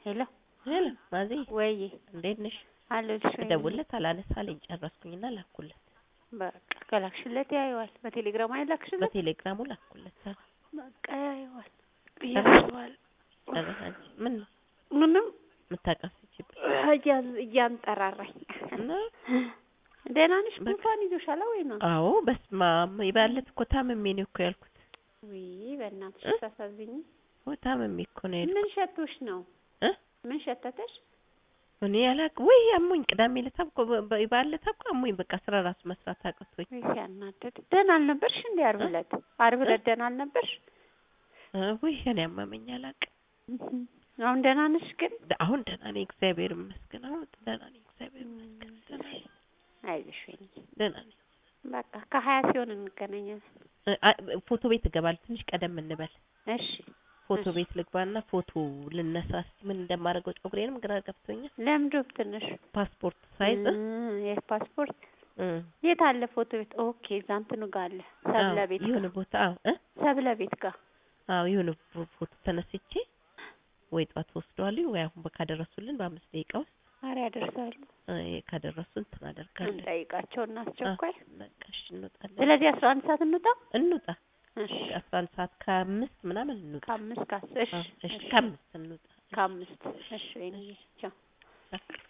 ሄሎ ሄሎ ማዚ ወይ እንዴት ነሽ? አለልሽ ወይ ደውልለት አላነሳልኝ ጨረስኩኝና ላኩለት። በቃ ከላክሽለት ያየዋል። በቴሌግራም አይላክሽለት? በቴሌግራሙ ላኩለት። በቃ ያየዋል ያየዋል። ጨረሳች። ምን ምንም ምታቀፍችበት እያንጠራራኝ እና ደህና ነሽ? ጉንፋን ይዞሻል ወይ ነው? አዎ በስመ አብ ይባለት እኮ ታምሜ ነው እኮ ያልኩት። ውይ በእናትሽ ታሳዝኝ። ታምሜ እኮ ነው ያልኩት። ምን ሸቶሽ ነው? ምን ሸተተሽ? እኔ ያላቅ ወይ አሞኝ ቅዳሜ ዕለት እኮ ይባለት እኮ አሞኝ በቃ ስራ ራሱ መስራት አቅቶኝ። ወይ ሲያናደድ። ደህና አልነበርሽ እንዴ ዓርብ ዕለት? ዓርብ ዕለት ደህና አልነበርሽ? ወይ እኔ አመመኝ አላቅ። አሁን ደህና ነሽ ግን? አሁን ደህና ነኝ እግዚአብሔር ይመስገን። አሁን ደህና ነኝ እግዚአብሔር ይመስገን። ደህና ነኝ። አይዞሽ ወይኔ ደህና ነኝ። በቃ ከ20 ሲሆን እንገናኛለን። ፎቶ ቤት እገባለሁ ትንሽ ቀደም እንበል። እሺ ፎቶ ቤት ልግባና ፎቶ ልነሳ። ምን እንደማደርገው ፀጉሬንም ግራ ገብቶኛል። ለምዶ ትንሽ ፓስፖርት ሳይዝ የፓስፖርት የት አለ ፎቶ ቤት? ኦኬ እዛ እንትኑ ጋር አለ ሰብለ ቤት ጋር የሆነ ቦታ ሰብለ ቤት ጋር የሆነ ፎቶ ተነስቼ ወይ ጧት ወስደዋለሁ ወይ አሁን ካደረሱልን በ5 ደቂቃ ውስጥ አረ ያደርሳሉ። ካደረሱ እንትን አደርጋለሁ። እንጠይቃቸውና አስቸኳይ በቃ እሺ እንወጣለን። ስለዚህ 11 ሰዓት እንውጣ። እሺ 11 ሰዓት ከ5 ምናምን እንውጣ። ከ5 ከ10 እሺ ከ5 እንውጣ። ከ5 እሺ ወይኔ ቻው